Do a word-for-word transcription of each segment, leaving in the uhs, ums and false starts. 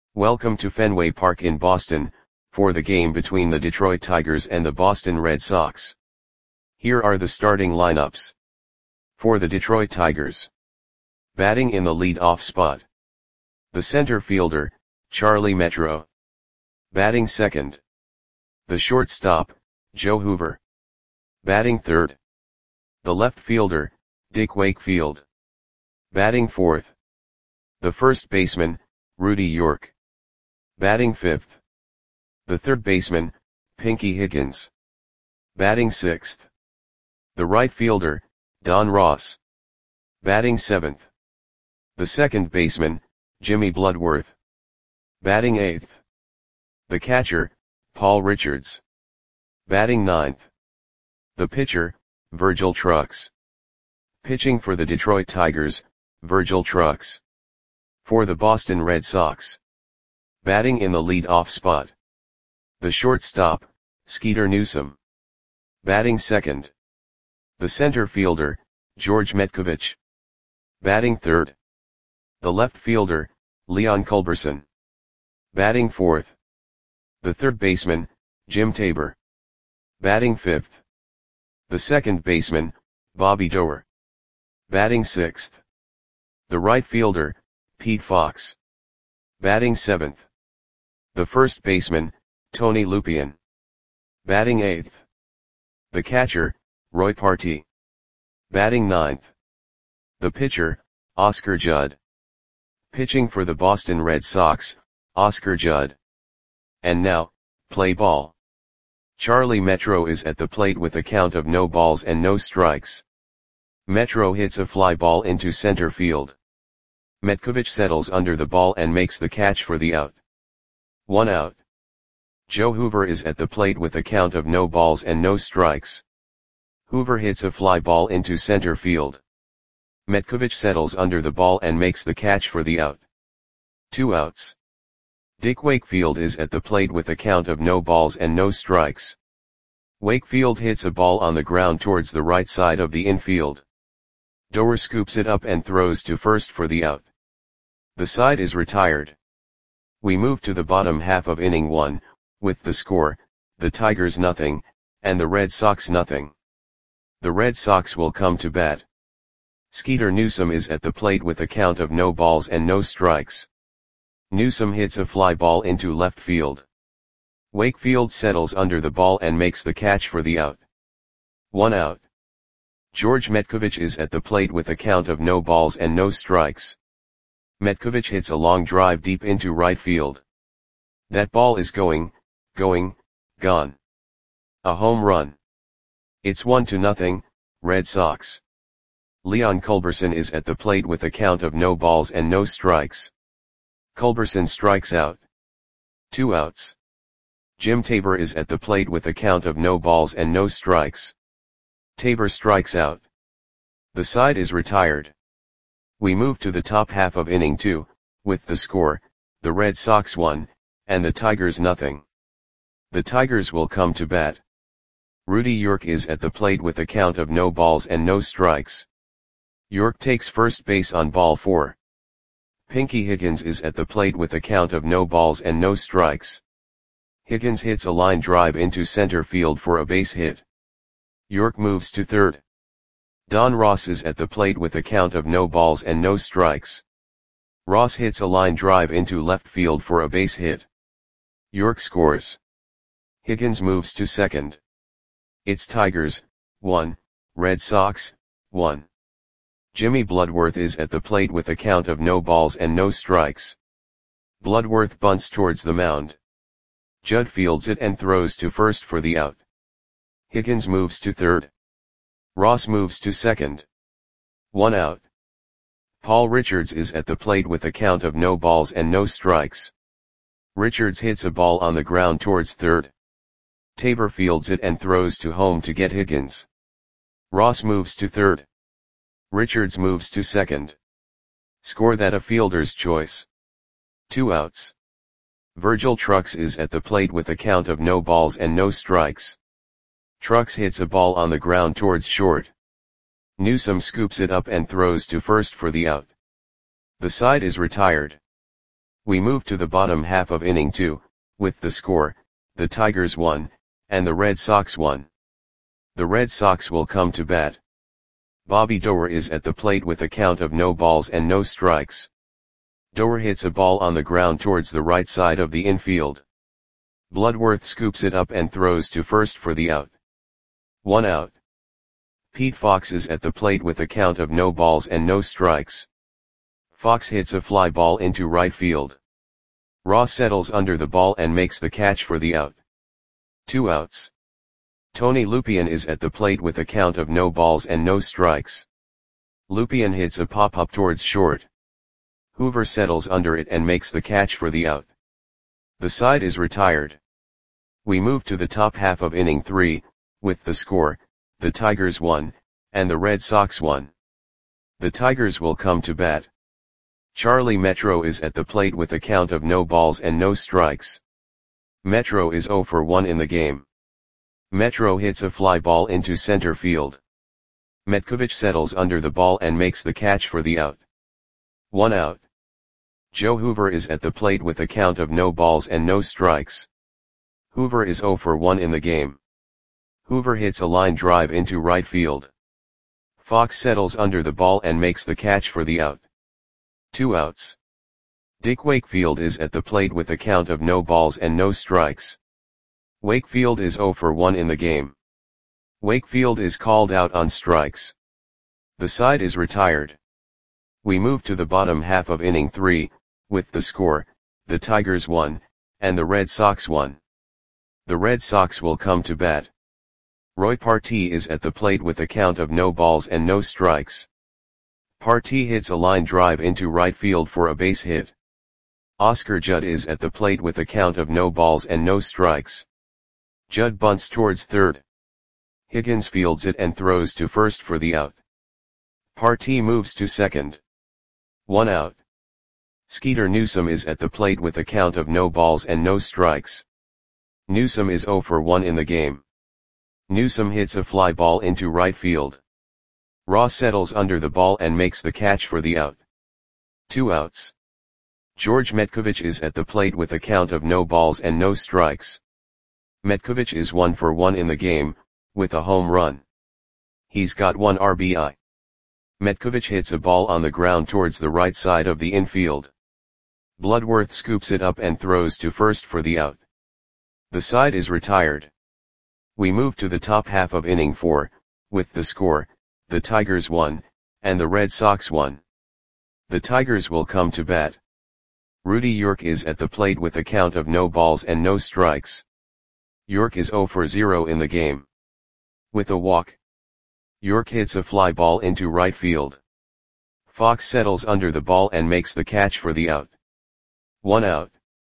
Welcome to Fenway Park in Boston, for the game between the Detroit Tigers and the Boston Red Sox. Here are the starting lineups. For the Detroit Tigers. Batting in the lead-off spot. The center fielder, Charlie Metro. Batting second. The shortstop, Joe Hoover. Batting third. The left fielder, Dick Wakefield. Batting fourth. The first baseman, Rudy York. Batting fifth. The third baseman, Pinky Higgins. Batting sixth. The right fielder, Don Ross. Batting seventh. The second baseman, Jimmy Bloodworth. Batting eighth. The catcher, Paul Richards. Batting ninth. The pitcher, Virgil Trucks. Pitching for the Detroit Tigers, Virgil Trucks. For the Boston Red Sox. Batting in the lead-off spot. The shortstop, Skeeter Newsom. Batting second. The center fielder, George Metkovich. Batting third. The left fielder, Leon Culberson. Batting fourth. The third baseman, Jim Tabor. Batting fifth. The second baseman, Bobby Doerr. Batting sixth. The right fielder, Pete Fox. Batting seventh. The first baseman, Tony Lupien. Batting eighth. The catcher, Roy Partee. Batting ninth. The pitcher, Oscar Judd. Pitching for the Boston Red Sox, Oscar Judd. And now, play ball. Charlie Metro is at the plate with a count of no balls and no strikes. Metro hits a fly ball into center field. Metkovich settles under the ball and makes the catch for the out. One out. Joe Hoover is at the plate with a count of no balls and no strikes. Hoover hits a fly ball into center field. Metkovich settles under the ball and makes the catch for the out. Two outs. Dick Wakefield is at the plate with a count of no balls and no strikes. Wakefield hits a ball on the ground towards the right side of the infield. Doerr scoops it up and throws to first for the out. The side is retired. We move to the bottom half of inning one, with the score, the Tigers nothing, and the Red Sox nothing. The Red Sox will come to bat. Skeeter Newsom is at the plate with a count of no balls and no strikes. Newsom hits a fly ball into left field. Wakefield settles under the ball and makes the catch for the out. One out. George Metkovich is at the plate with a count of no balls and no strikes. Metkovich hits a long drive deep into right field. That ball is going, going, gone. A home run. It's one to nothing, Red Sox. Leon Culberson is at the plate with a count of no balls and no strikes. Culberson strikes out. Two outs. Jim Tabor is at the plate with a count of no balls and no strikes. Tabor strikes out. The side is retired. We move to the top half of inning two, with the score, the Red Sox one, and the Tigers nothing. The Tigers will come to bat. Rudy York is at the plate with a count of no balls and no strikes. York takes first base on ball four. Pinky Higgins is at the plate with a count of no balls and no strikes. Higgins hits a line drive into center field for a base hit. York moves to third. Don Ross is at the plate with a count of no balls and no strikes. Ross hits a line drive into left field for a base hit. York scores. Higgins moves to second. It's Tigers, one, Red Sox, one. Jimmy Bloodworth is at the plate with a count of no balls and no strikes. Bloodworth bunts towards the mound. Judd fields it and throws to first for the out. Higgins moves to third. Ross moves to second. One out. Paul Richards is at the plate with a count of no balls and no strikes. Richards hits a ball on the ground towards third. Tabor fields it and throws to home to get Higgins. Ross moves to third. Richards moves to second. Score that a fielder's choice. Two outs. Virgil Trucks is at the plate with a count of no balls and no strikes. Trucks hits a ball on the ground towards short. Newsom scoops it up and throws to first for the out. The side is retired. We move to the bottom half of inning two, with the score, the Tigers won, and the Red Sox won. The Red Sox will come to bat. Bobby Doerr is at the plate with a count of no balls and no strikes. Doerr hits a ball on the ground towards the right side of the infield. Bloodworth scoops it up and throws to first for the out. One out. Pete Fox is at the plate with a count of no balls and no strikes. Fox hits a fly ball into right field. Ross settles under the ball and makes the catch for the out. Two outs. Tony Lupien is at the plate with a count of no balls and no strikes. Lupien hits a pop-up towards short. Hoover settles under it and makes the catch for the out. The side is retired. We move to the top half of inning three, with the score, the Tigers won, and the Red Sox won. The Tigers will come to bat. Charlie Metro is at the plate with a count of no balls and no strikes. Metro is oh for one in the game. Metro hits a fly ball into center field. Metkovich settles under the ball and makes the catch for the out. One out. Joe Hoover is at the plate with a count of no balls and no strikes. Hoover is oh for one in the game. Hoover hits a line drive into right field. Fox settles under the ball and makes the catch for the out. Two outs. Dick Wakefield is at the plate with a count of no balls and no strikes. Wakefield is oh for one in the game. Wakefield is called out on strikes. The side is retired. We move to the bottom half of inning three, with the score, the Tigers won, and the Red Sox won. The Red Sox will come to bat. Roy Partee is at the plate with a count of no balls and no strikes. Partee hits a line drive into right field for a base hit. Oscar Judd is at the plate with a count of no balls and no strikes. Judd bunts towards third. Higgins fields it and throws to first for the out. Partee moves to second. One out. Skeeter Newsom is at the plate with a count of no balls and no strikes. Newsom is oh for one in the game. Newsom hits a fly ball into right field. Ross settles under the ball and makes the catch for the out. Two outs. George Metkovich is at the plate with a count of no balls and no strikes. Metkovich is one for one in the game, with a home run. He's got one R B I. Metkovich hits a ball on the ground towards the right side of the infield. Bloodworth scoops it up and throws to first for the out. The side is retired. We move to the top half of inning four, with the score, the Tigers won, and the Red Sox won. The Tigers will come to bat. Rudy York is at the plate with a count of no balls and no strikes. York is oh for zero in the game. With a walk. York hits a fly ball into right field. Fox settles under the ball and makes the catch for the out. One out.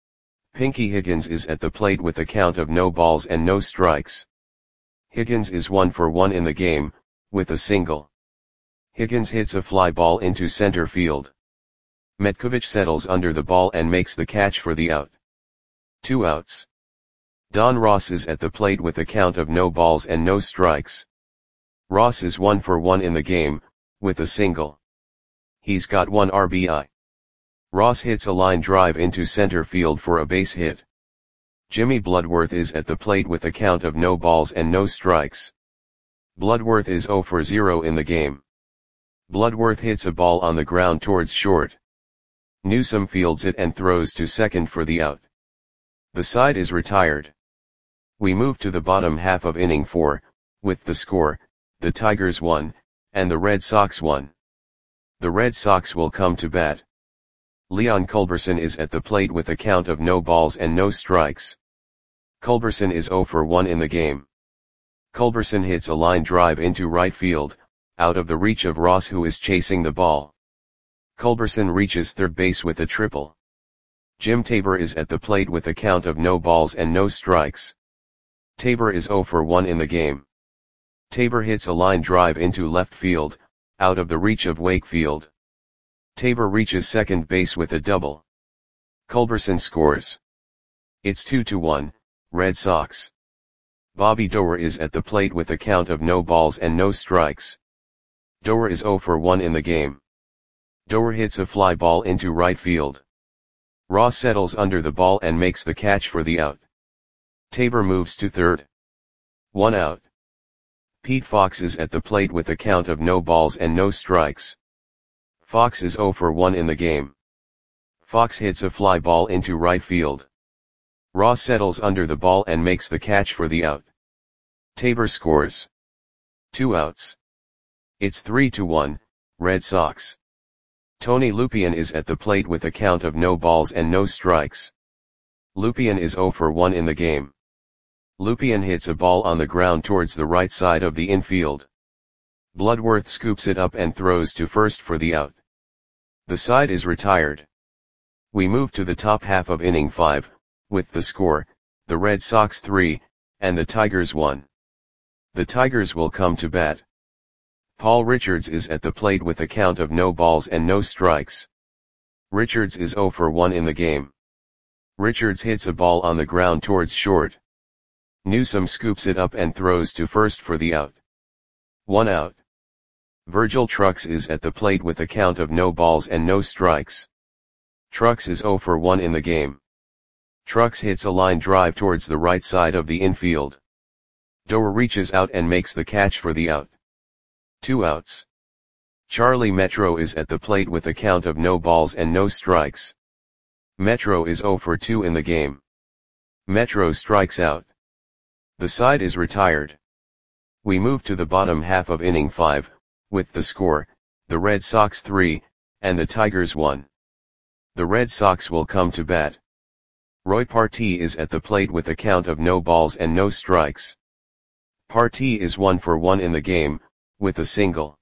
Pinky Higgins is at the plate with a count of no balls and no strikes. Higgins is one for one in the game, with a single. Higgins hits a fly ball into center field. Metkovich settles under the ball and makes the catch for the out. Two outs. Don Ross is at the plate with a count of no balls and no strikes. Ross is one for one in the game, with a single. He's got one R B I. Ross hits a line drive into center field for a base hit. Jimmy Bloodworth is at the plate with a count of no balls and no strikes. Bloodworth is oh for zero in the game. Bloodworth hits a ball on the ground towards short. Newsom fields it and throws to second for the out. The side is retired. We move to the bottom half of inning four, with the score, the Tigers won, and the Red Sox won. The Red Sox will come to bat. Leon Culberson is at the plate with a count of no balls and no strikes. Culberson is oh for one in the game. Culberson hits a line drive into right field, out of the reach of Ross, who is chasing the ball. Culberson reaches third base with a triple. Jim Tabor is at the plate with a count of no balls and no strikes. Tabor is oh for one in the game. Tabor hits a line drive into left field, out of the reach of Wakefield. Tabor reaches second base with a double. Culberson scores. It's two to one, Red Sox. Bobby Doerr is at the plate with a count of no balls and no strikes. Doerr is oh for one in the game. Doerr hits a fly ball into right field. Ross settles under the ball and makes the catch for the out. Tabor moves to third. One out. Pete Fox is at the plate with a count of no balls and no strikes. Fox is zero for one in the game. Fox hits a fly ball into right field. Ross settles under the ball and makes the catch for the out. Tabor scores. Two outs. It's three to one, Red Sox. Tony Lupien is at the plate with a count of no balls and no strikes. Lupien is zero for one in the game. Lupien hits a ball on the ground towards the right side of the infield. Bloodworth scoops it up and throws to first for the out. The side is retired. We move to the top half of inning five, with the score, the Red Sox three, and the Tigers one. The Tigers will come to bat. Paul Richards is at the plate with a count of no balls and no strikes. Richards is zero for one in the game. Richards hits a ball on the ground towards short. Newsome scoops it up and throws to first for the out. One out. Virgil Trucks is at the plate with a count of no balls and no strikes. Trucks is zero for one in the game. Trucks hits a line drive towards the right side of the infield. Doer reaches out and makes the catch for the out. Two outs. Charlie Metro is at the plate with a count of no balls and no strikes. Metro is zero for two in the game. Metro strikes out. The side is retired. We move to the bottom half of inning five, with the score, the Red Sox three, and the Tigers one. The Red Sox will come to bat. Roy Partee is at the plate with a count of no balls and no strikes. Partee is one for one in the game, with a single.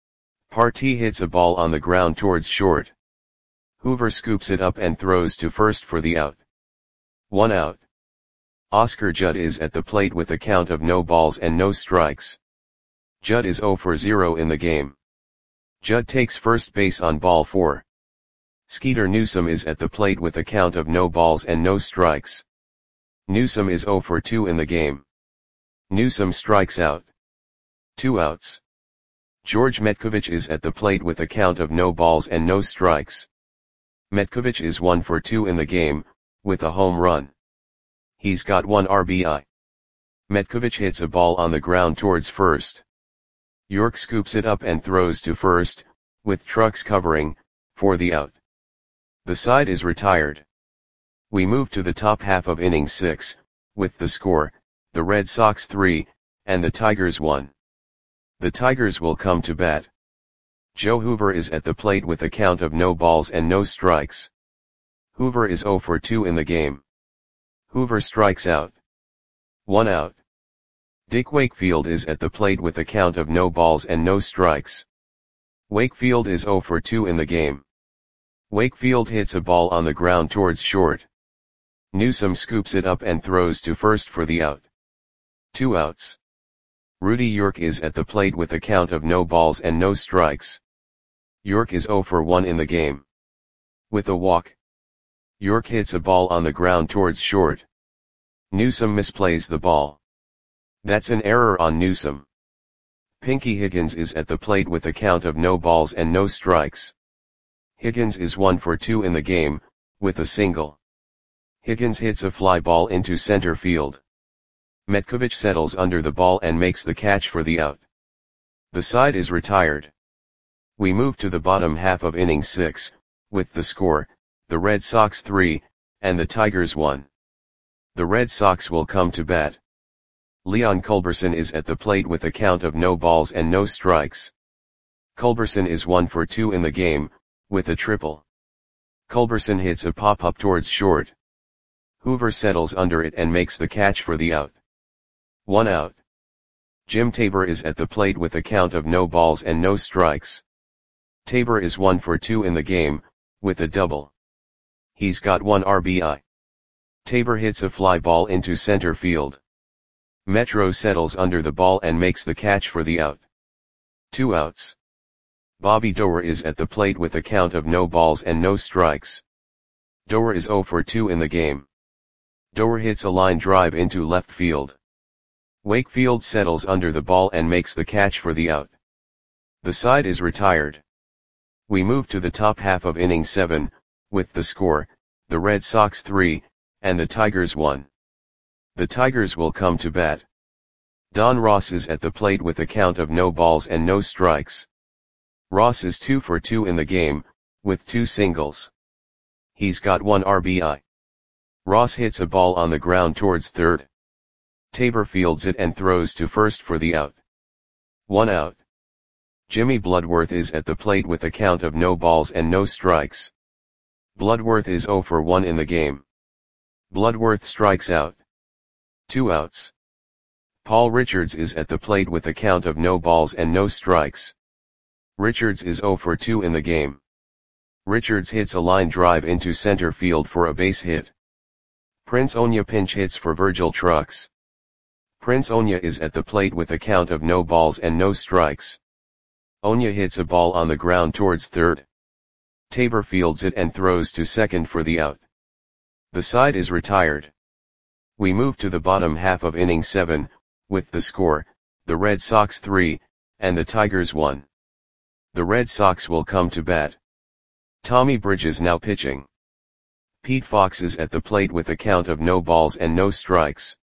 Partee hits a ball on the ground towards short. Hoover scoops it up and throws to first for the out. One out. Oscar Judd is at the plate with a count of no balls and no strikes. Judd is zero for zero in the game. Judd takes first base on ball four. Skeeter Newsome is at the plate with a count of no balls and no strikes. Newsome is zero for two in the game. Newsome strikes out. Two outs. George Metkovich is at the plate with a count of no balls and no strikes. Metkovich is one for two in the game, with a home run. He's got one R B I. Metkovich hits a ball on the ground towards first. York scoops it up and throws to first, with Trucks covering, for the out. The side is retired. We move to the top half of inning six, with the score, the Red Sox three, and the Tigers one. The Tigers will come to bat. Joe Hoover is at the plate with a count of no balls and no strikes. Hoover is zero for two in the game. Hoover strikes out. One out. Dick Wakefield is at the plate with a count of no balls and no strikes. Wakefield is zero for two in the game. Wakefield hits a ball on the ground towards short. Newsome scoops it up and throws to first for the out. Two outs. Rudy York is at the plate with a count of no balls and no strikes. York is zero for one in the game. With a walk. York hits a ball on the ground towards short. Newsome misplays the ball. That's an error on Newsome. Pinky Higgins is at the plate with a count of no balls and no strikes. Higgins is one for two in the game, with a single. Higgins hits a fly ball into center field. Metkovich settles under the ball and makes the catch for the out. The side is retired. We move to the bottom half of inning six, with the score, the Red Sox three, and the Tigers one. The Red Sox will come to bat. Leon Culberson is at the plate with a count of no balls and no strikes. Culberson is one for two in the game, with a triple. Culberson hits a pop-up towards short. Hoover settles under it and makes the catch for the out. One out. Jim Tabor is at the plate with a count of no balls and no strikes. Tabor is one for two in the game, with a double. He's got one R B I. Tabor hits a fly ball into center field. Metro settles under the ball and makes the catch for the out. Two outs. Bobby Doer is at the plate with a count of no balls and no strikes. Doer is zero for two in the game. Doer hits a line drive into left field. Wakefield settles under the ball and makes the catch for the out. The side is retired. We move to the top half of inning seven, with the score, the Red Sox three, and the Tigers one. The Tigers will come to bat. Don Ross is at the plate with a count of no balls and no strikes. Ross is two for two in the game, with two singles. He's got one R B I. Ross hits a ball on the ground towards third. Tabor fields it and throws to first for the out. One out. Jimmy Bloodworth is at the plate with a count of no balls and no strikes. Bloodworth is zero for one in the game. Bloodworth strikes out. Two outs. Paul Richards is at the plate with a count of no balls and no strikes. Richards is zero for two in the game. Richards hits a line drive into center field for a base hit. Prince Onya pinch hits for Virgil Trucks. Prince Onya is at the plate with a count of no balls and no strikes. Onya hits a ball on the ground towards third. Tabor fields it and throws to second for the out. The side is retired. We move to the bottom half of inning seven, with the score, the Red Sox three, and the Tigers one. The Red Sox will come to bat. Tommy Bridges now pitching. Pete Fox is at the plate with a count of no balls and no strikes.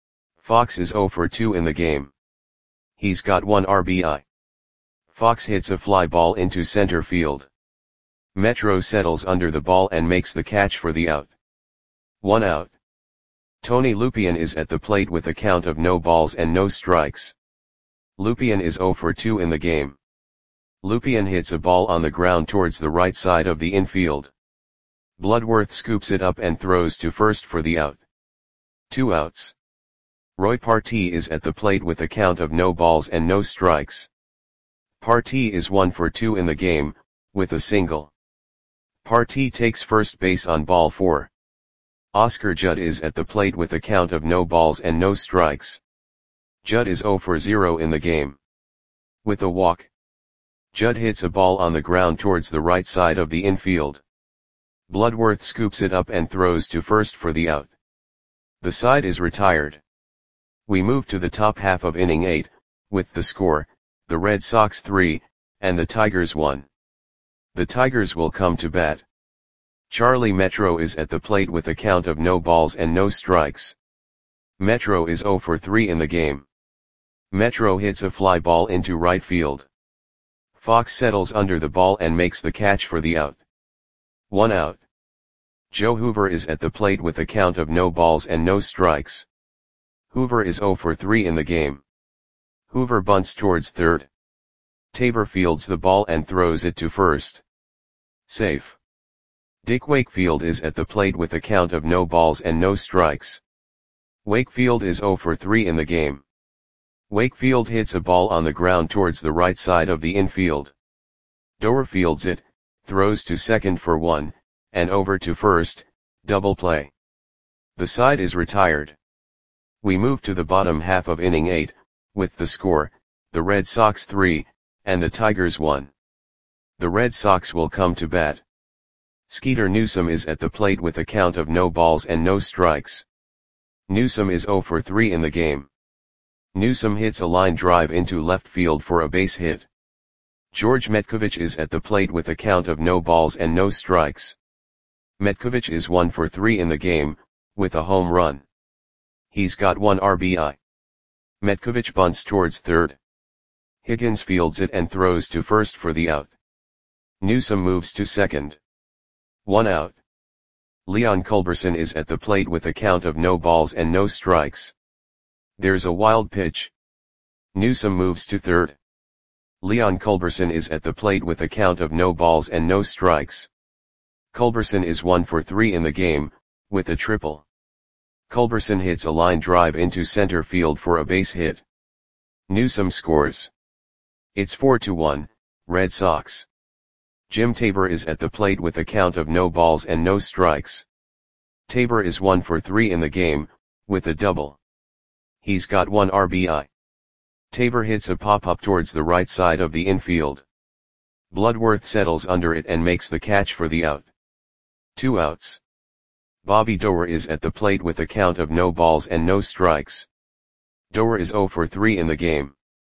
Fox is zero for two in the game. He's got one R B I. Fox hits a fly ball into center field. Metro settles under the ball and makes the catch for the out. One out. Tony Lupien is at the plate with a count of no balls and no strikes. Lupien is zero for two in the game. Lupien hits a ball on the ground towards the right side of the infield. Bloodworth scoops it up and throws to first for the out. Two outs. Roy Partee is at the plate with a count of no balls and no strikes. Partee is one for two in the game, with a single. Partee takes first base on ball four. Oscar Judd is at the plate with a count of no balls and no strikes. Judd is zero for zero in the game. With a walk. Judd hits a ball on the ground towards the right side of the infield. Bloodworth scoops it up and throws to first for the out. The side is retired. We move to the top half of inning eight, with the score, the Red Sox three, and the Tigers one. The Tigers will come to bat. Charlie Metro is at the plate with a count of no balls and no strikes. Metro is zero for three in the game. Metro hits a fly ball into right field. Fox settles under the ball and makes the catch for the out. One out. Joe Hoover is at the plate with a count of no balls and no strikes. Hoover is zero for three in the game. Hoover bunts towards third. Tabor fields the ball and throws it to first. Safe. Dick Wakefield is at the plate with a count of no balls and no strikes. Wakefield is zero for three in the game. Wakefield hits a ball on the ground towards the right side of the infield. Doer fields it, throws to second for one, and over to first, double play. The side is retired. We move to the bottom half of inning eight, with the score, the Red Sox three, and the Tigers one. The Red Sox will come to bat. Skeeter Newsom is at the plate with a count of no balls and no strikes. Newsom is zero for three in the game. Newsom hits a line drive into left field for a base hit. George Metkovich is at the plate with a count of no balls and no strikes. Metkovich is one for three in the game, with a home run. He's got one R B I. Metkovich bunts towards third. Higgins fields it and throws to first for the out. Newsom moves to second. One out. Leon Culberson is at the plate with a count of no balls and no strikes. There's a wild pitch. Newsom moves to third. Leon Culberson is at the plate with a count of no balls and no strikes. Culberson is one for three in the game, with a triple. Culberson hits a line drive into center field for a base hit. Newsom scores. It's four to one, Red Sox. Jim Tabor is at the plate with a count of no balls and no strikes. Tabor is one for three in the game, with a double. He's got one R B I. Tabor hits a pop-up towards the right side of the infield. Bloodworth settles under it and makes the catch for the out. Two outs. Bobby Doer is at the plate with a count of no balls and no strikes. Doer is zero for three in the game.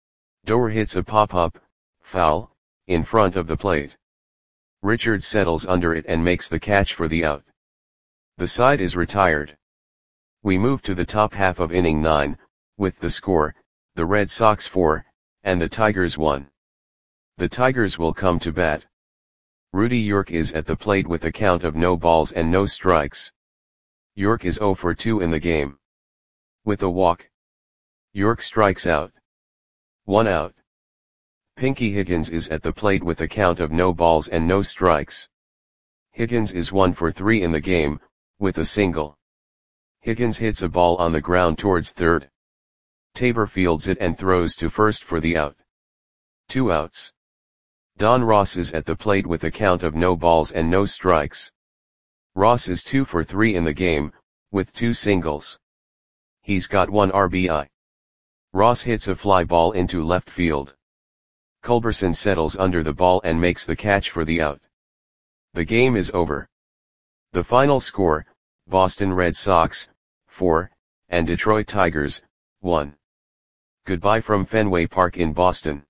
Doer hits a pop-up, foul, in front of the plate. Richards settles under it and makes the catch for the out. The side is retired. We move to the top half of inning nine, with the score, the Red Sox four, and the Tigers one. The Tigers will come to bat. Rudy York is at the plate with a count of no balls and no strikes. York is oh for two in the game. With a walk. York strikes out. One out. Pinky Higgins is at the plate with a count of no balls and no strikes. Higgins is one for three in the game, with a single. Higgins hits a ball on the ground towards third. Tabor fields it and throws to first for the out. Two outs. Don Ross is at the plate with a count of no balls and no strikes. Ross is two for three in the game, with two singles. He's got one R B I. Ross hits a fly ball into left field. Culberson settles under the ball and makes the catch for the out. The game is over. The final score, Boston Red Sox, four, and Detroit Tigers, one. Goodbye from Fenway Park in Boston.